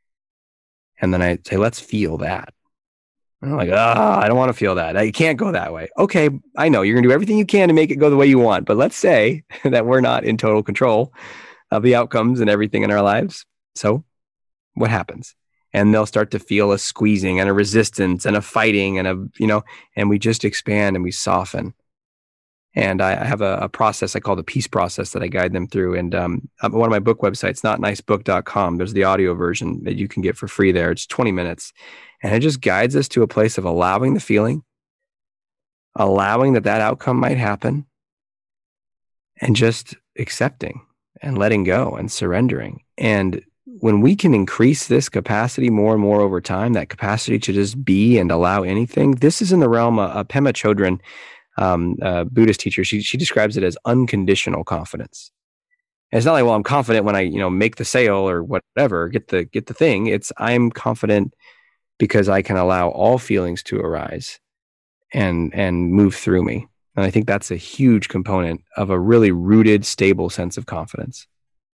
And then I say, let's feel that. And I'm like, I don't want to feel that. It can't go that way. Okay, I know you're going to do everything you can to make it go the way you want, but let's say that we're not in total control of the outcomes and everything in our lives. So what happens? And they'll start to feel a squeezing and a resistance and a fighting and and we just expand and we soften. And I have a process I call the peace process that I guide them through. And one of my book websites, notnicebook.com, there's the audio version that you can get for free there. It's 20 minutes. And it just guides us to a place of allowing the feeling, allowing that outcome might happen, and just accepting and letting go and surrendering. And when we can increase this capacity more and more over time, that capacity to just be and allow anything, this is in the realm of Pema Chodron, a Buddhist teacher. She describes it as unconditional confidence. And it's not like, well, I'm confident when I, make the sale or whatever, get the thing. It's I'm confident because I can allow all feelings to arise and move through me. And I think that's a huge component of a really rooted, stable sense of confidence.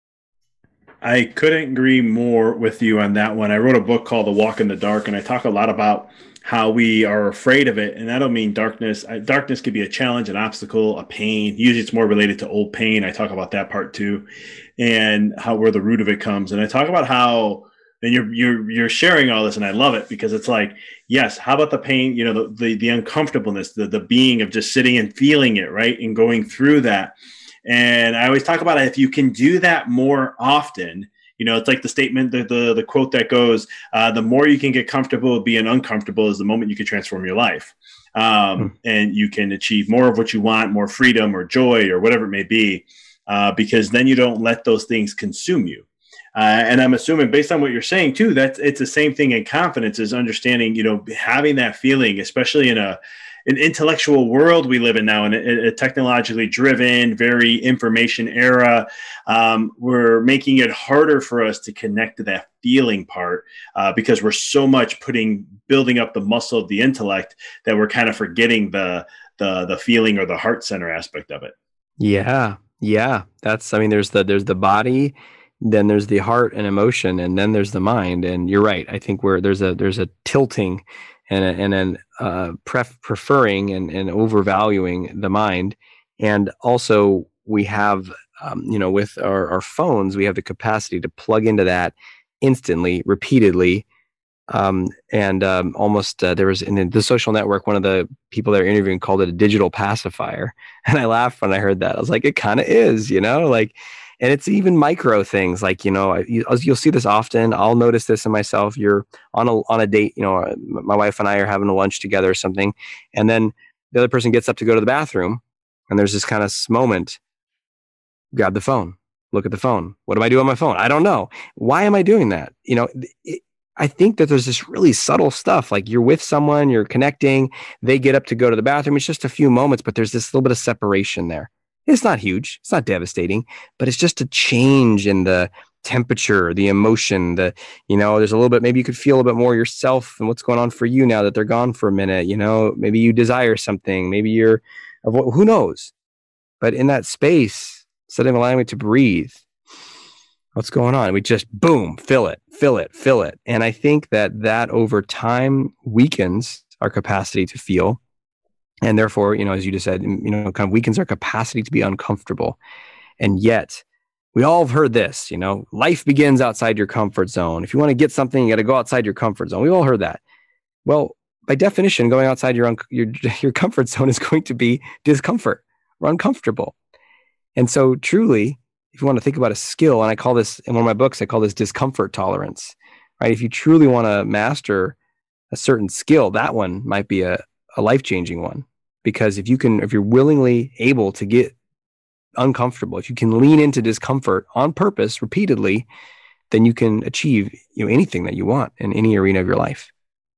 I couldn't agree more with you on that one. I wrote a book called The Walk in the Dark, and I talk a lot about how we are afraid of it. And I don't mean darkness. Darkness could be a challenge, an obstacle, a pain. Usually it's more related to old pain. I talk about that part too, and where the root of it comes. And I talk about how, and you're sharing all this, and I love it because it's like, yes, how about the pain, the uncomfortableness, the being of just sitting and feeling it, right? And going through that. And I always talk about it. If you can do that more often, it's like the statement, the quote that goes, the more you can get comfortable with being uncomfortable is the moment you can transform your life. And you can achieve more of what you want, more freedom or joy or whatever it may be, because then you don't let those things consume you. And I'm assuming based on what you're saying too, that it's the same thing in confidence is understanding, having that feeling, especially in an intellectual world we live in now, in a technologically driven, very information era. We're making it harder for us to connect to that feeling part because we're so much building up the muscle of the intellect that we're kind of forgetting the feeling or the heart center aspect of it. Yeah. There's the body, then there's the heart and emotion, and then there's the mind. And you're right. I think there's a tilting and preferring and overvaluing the mind. And also we have, with our phones, we have the capacity to plug into that instantly, repeatedly. Almost there was in the Social Network, one of the people they were interviewing called it a digital pacifier. And I laughed when I heard that. I was like, it kind of is, and it's even micro things like, you'll see this often. I'll notice this in myself. You're on a date, my wife and I are having a lunch together or something. And then the other person gets up to go to the bathroom. And there's this kind of moment, grab the phone, look at the phone. What do I do on my phone? I don't know. Why am I doing that? I think that there's this really subtle stuff, like you're with someone, you're connecting, they get up to go to the bathroom. It's just a few moments, but there's this little bit of separation there. It's not huge. It's not devastating, but it's just a change in the temperature, the emotion, there's a little bit, maybe you could feel a little bit more yourself and what's going on for you now that they're gone for a minute. Maybe you desire something, maybe who knows? But in that space, instead of allowing it to breathe, what's going on? We just boom, fill it. And I think that over time weakens our capacity to feel. And therefore, as you just said, kind of weakens our capacity to be uncomfortable. And yet we all have heard this, life begins outside your comfort zone. If you want to get something, you got to go outside your comfort zone. We've all heard that. Well, by definition, going outside your comfort zone is going to be discomfort or uncomfortable. And so truly, if you want to think about a skill, and I call this in one of my books, I call this discomfort tolerance, right? If you truly want to master a certain skill, that one might be a life-changing one. Because if you're willingly able to get uncomfortable, if you can lean into discomfort on purpose repeatedly, then you can achieve anything that you want in any arena of your life.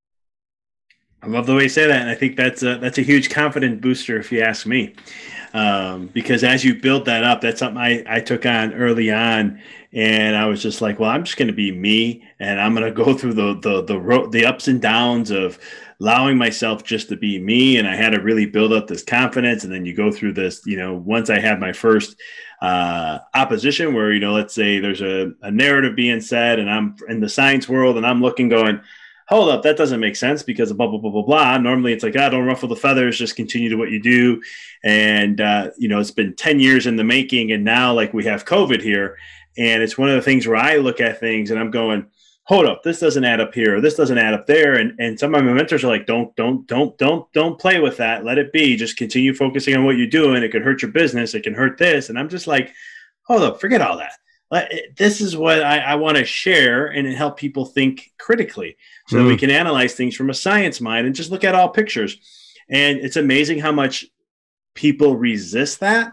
I love the way you say that, and I think that's a huge confidence booster, if you ask me. Because as you build that up, that's something I took on early on, and I was just like, well, I'm just going to be me, and I'm going to go through the ups and downs of allowing myself just to be me. And I had to really build up this confidence. And then you go through this, once I had my first opposition where, let's say there's a narrative being said and I'm in the science world and I'm looking going, hold up, that doesn't make sense because of blah, blah, blah, blah, blah. Normally it's like, don't ruffle the feathers, just continue to what you do. And, it's been 10 years in the making. And now like we have COVID here. And it's one of the things where I look at things and I'm going, hold up, this doesn't add up here, or this doesn't add up there. And some of my mentors are like, don't play with that. Let it be. Just continue focusing on what you're doing. It could hurt your business. It can hurt this. And I'm just like, hold up, forget all that. This is what I want to share and help people think critically so that we can analyze things from a science mind and just look at all pictures. And it's amazing how much people resist that.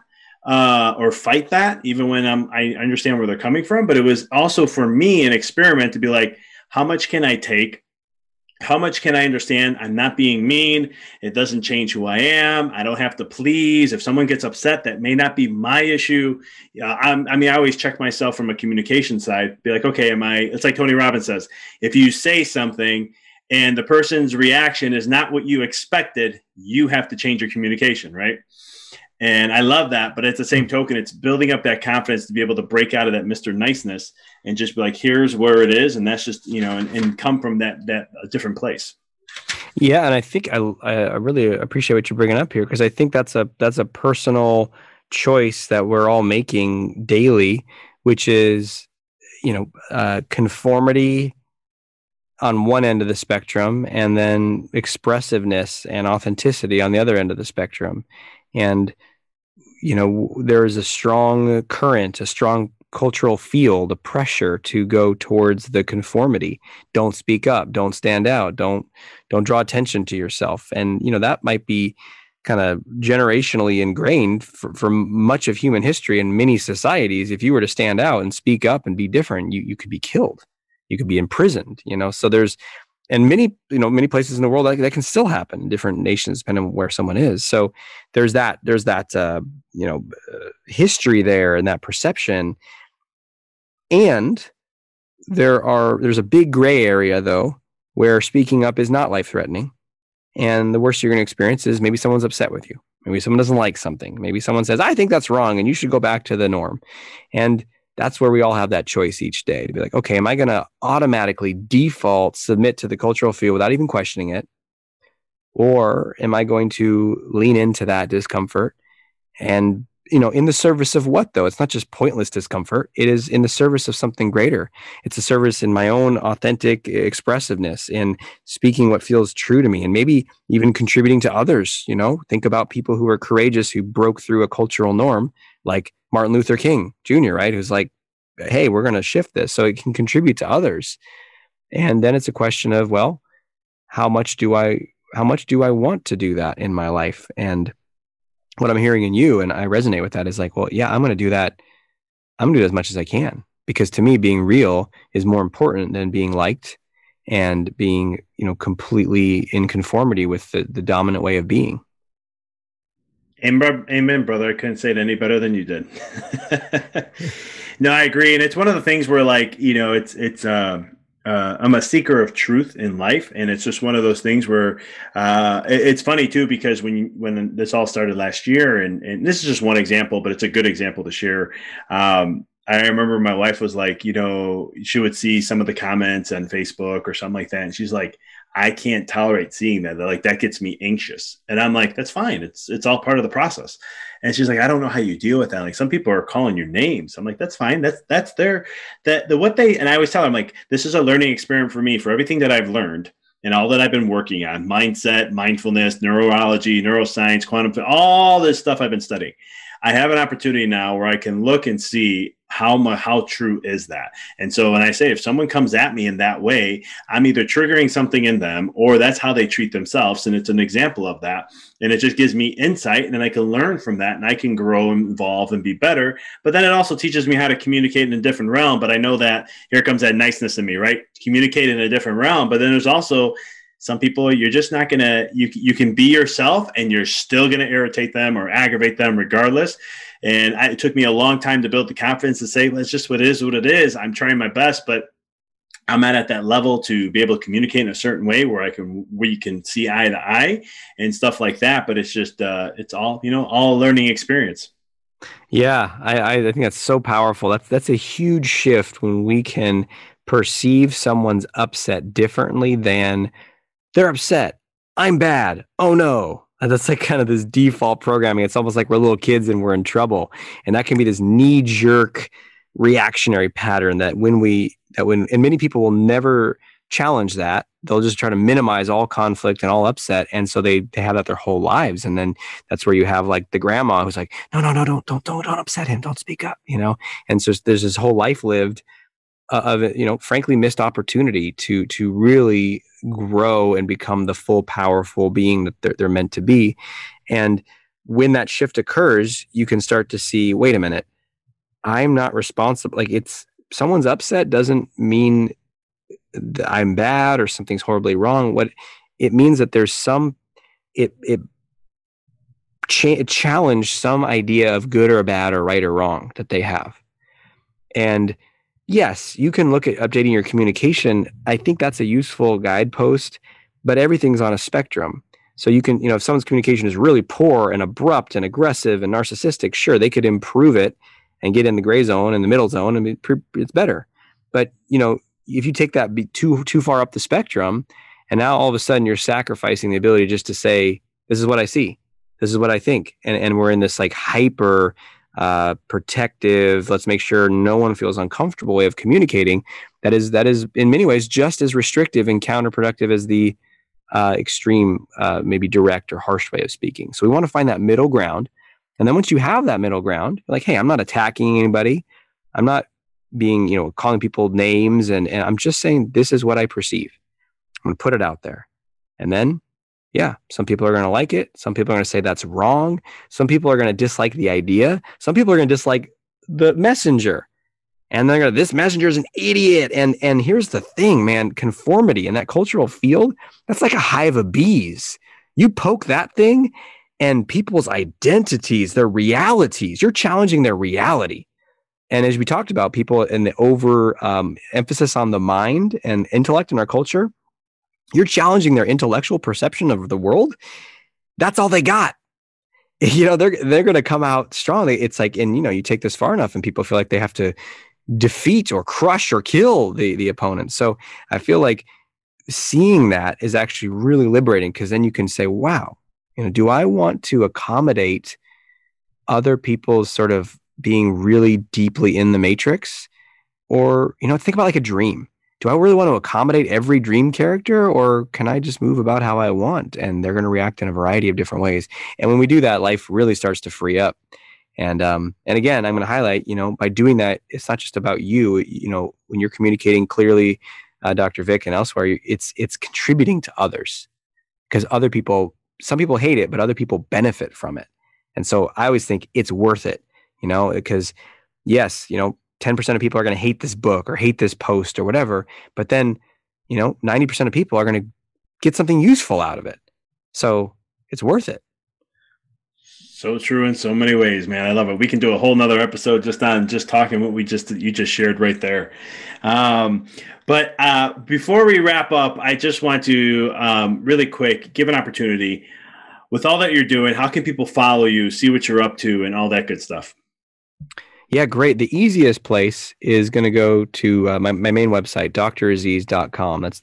or fight that, even when I understand where they're coming from. But it was also for me an experiment to be like, how much can I take? How much can I understand? I'm not being mean. It doesn't change who I am. I don't have to please. If someone gets upset, that may not be my issue. I always check myself from a communication side. Be like, okay, it's like Tony Robbins says, if you say something and the person's reaction is not what you expected, you have to change your communication, right? And I love that. But at the same token, it's building up that confidence to be able to break out of that Mr. Niceness and just be like, here's where it is. And that's just, and come from that a different place. Yeah. And I think I really appreciate what you're bringing up here, because I think that's a personal choice that we're all making daily, which is, conformity on one end of the spectrum, and then expressiveness and authenticity on the other end of the spectrum. And, there is a strong current, a strong cultural field, a pressure to go towards the conformity. Don't speak up, don't stand out, don't draw attention to yourself. And, that might be kind of generationally ingrained for much of human history and many societies. If you were to stand out and speak up and be different, you could be killed. You could be imprisoned, so and many places in the world that can still happen in different nations, depending on where someone is. So there's that history there and that perception. And there's a big gray area though, where speaking up is not life-threatening. And the worst you're going to experience is maybe someone's upset with you. Maybe someone doesn't like something. Maybe someone says, I think that's wrong and you should go back to the norm. And that's where we all have that choice each day to be like, okay, am I going to automatically default submit to the cultural field without even questioning it? Or am I going to lean into that discomfort? And, in the service of what, though? It's not just pointless discomfort. It is in the service of something greater. It's a service in my own authentic expressiveness, in speaking what feels true to me, and maybe even contributing to others. Think about people who are courageous, who broke through a cultural norm, like Martin Luther King Jr., right? Who's like, hey, we're going to shift this so it can contribute to others. And then it's a question of, well, how much do I want to do that in my life? And what I'm hearing in you, and I resonate with that, is like, well, yeah, I'm going to do that. I'm going to do as much as I can, because to me, being real is more important than being liked and being, completely in conformity with the dominant way of being. Amen, brother. I couldn't say it any better than you did. No, I agree. And it's one of the things where, like, I'm a seeker of truth in life. And it's just one of those things where it's funny too, because when this all started last year, and this is just one example, but it's a good example to share. I remember my wife was like, she would see some of the comments on Facebook or something like that. And she's like, I can't tolerate seeing that. Like, that gets me anxious. And I'm like, that's fine. It's all part of the process. And she's like, I don't know how you deal with that. Like, some people are calling your names. I'm like, that's fine. That's and I always tell them, like, this is a learning experiment for me, for everything that I've learned and all that I've been working on: mindset, mindfulness, neurology, neuroscience, quantum, all this stuff I've been studying. I have an opportunity now where I can look and see how true is that. And so when I say, if someone comes at me in that way, I'm either triggering something in them, or that's how they treat themselves. And it's an example of that. And it just gives me insight, and then I can learn from that, and I can grow and evolve and be better. But then it also teaches me how to communicate in a different realm. But I know that here comes that niceness in me, right? Communicate in a different realm. But then there's also some people, you're just not going to, you can be yourself and you're still going to irritate them or aggravate them regardless. And it took me a long time to build the confidence to say, well, it's just what it is. I'm trying my best, but I'm not at that level to be able to communicate in a certain way where you can see eye to eye and stuff like that. But it's just, it's all, all a learning experience. Yeah, I think that's so powerful. That's a huge shift when we can perceive someone's upset differently than they're upset, I'm bad, oh no. And that's like kind of this default programming. It's almost like we're little kids and we're in trouble. And that can be this knee-jerk reactionary pattern and many people will never challenge that. They'll just try to minimize all conflict and all upset. And so they have that their whole lives. And then that's where you have like the grandma who's like, no, don't upset him. Don't speak up, And so there's this whole life lived of, frankly, missed opportunity to really grow and become the full, powerful being that they're meant to be. And when that shift occurs, you can start to see, wait a minute, I'm not responsible. Like, it's someone's upset doesn't mean that I'm bad or something's horribly wrong. What it means that there's it challenged some idea of good or bad or right or wrong that they have. And yes, you can look at updating your communication. I think that's a useful guidepost, but everything's on a spectrum. So you can, if someone's communication is really poor and abrupt and aggressive and narcissistic, sure, they could improve it and get in the gray zone and the middle zone, and it's better. But, if you take that too far up the spectrum, and now all of a sudden you're sacrificing the ability just to say, this is what I see, this is what I think. And we're in this like hyper protective, let's make sure no one feels uncomfortable way of communicating. That is in many ways just as restrictive and counterproductive as the extreme, maybe direct or harsh way of speaking. So we want to find that middle ground. And then once you have that middle ground, like, hey, I'm not attacking anybody. I'm not being, calling people names. And I'm just saying, this is what I perceive. I'm going to put it out there. And then, yeah, some people are going to like it. Some people are going to say that's wrong. Some people are going to dislike the idea. Some people are going to dislike the messenger. And they're going to, this messenger is an idiot. And here's the thing, man, conformity in that cultural field, that's like a hive of bees. You poke that thing and people's identities, their realities, you're challenging their reality. And as we talked about, people and the over emphasis on the mind and intellect in our culture, you're challenging their intellectual perception of the world. That's all they got. They're going to come out strong. It's like, and you take this far enough and people feel like they have to defeat or crush or kill the opponent. So I feel like seeing that is actually really liberating, because then you can say, wow, do I want to accommodate other people's sort of being really deeply in the matrix? Or, think about like a dream. Do I really want to accommodate every dream character, or can I just move about how I want? And they're going to react in a variety of different ways. And when we do that, life really starts to free up. And again, I'm going to highlight, by doing that, it's not just about you, when you're communicating clearly, Dr. Vic, and elsewhere, it's contributing to others, because some people hate it, but other people benefit from it. And so I always think it's worth it, because yes, 10% of people are going to hate this book or hate this post or whatever, but then, 90% of people are going to get something useful out of it. So it's worth it. So true in so many ways, man. I love it. We can do a whole nother episode just on just talking what you just shared right there. But before we wrap up, I just want to really quick give an opportunity. With all that you're doing, how can people follow you, see what you're up to, and all that good stuff? Yeah, great. The easiest place is going to go to my main website, draziz.com. That's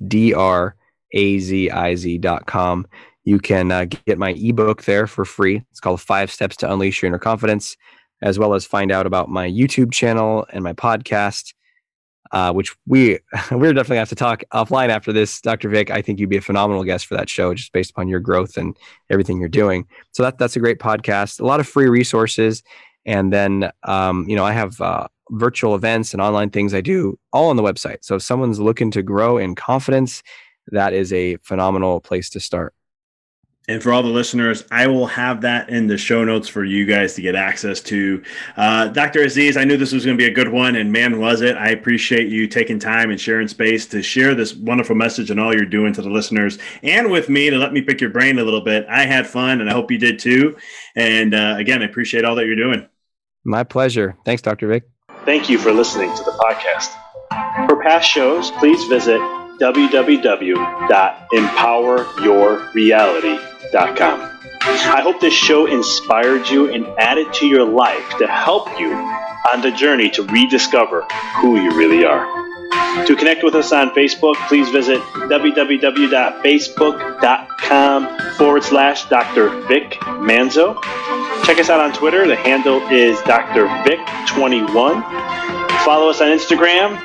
draziz.com. You can get my ebook there for free. It's called 5 Steps to Unleash Your Inner Confidence, as well as find out about my YouTube channel and my podcast, which we're definitely have to talk offline after this, Dr. Vic. I think you'd be a phenomenal guest for that show, just based upon your growth and everything you're doing. So that's a great podcast. A lot of free resources. And then, I have virtual events and online things I do all on the website. So if someone's looking to grow in confidence, that is a phenomenal place to start. And for all the listeners, I will have that in the show notes for you guys to get access to. Dr. Aziz, I knew this was going to be a good one, and man, was it. I appreciate you taking time and sharing space to share this wonderful message and all you're doing to the listeners, and with me to let me pick your brain a little bit. I had fun, and I hope you did too. And again, I appreciate all that you're doing. My pleasure. Thanks, Dr. Vic. Thank you for listening to the podcast. For past shows, please visit www.empoweryourreality.com. I hope this show inspired you and added to your life to help you on the journey to rediscover who you really are. To connect with us on Facebook, please visit www.facebook.com/Dr. Vic Manzo. Check us out on Twitter. The handle is Dr. Vic21. Follow us on Instagram,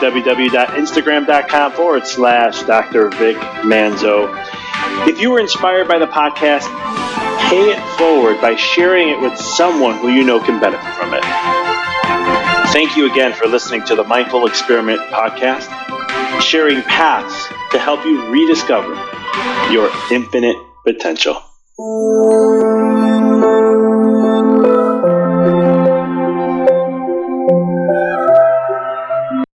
www.instagram.com/Dr. Vic Manzo. If you were inspired by the podcast, pay it forward by sharing it with someone who you know can benefit from it. Thank you again for listening to the Mindful Experiment podcast, sharing paths to help you rediscover your infinite potential.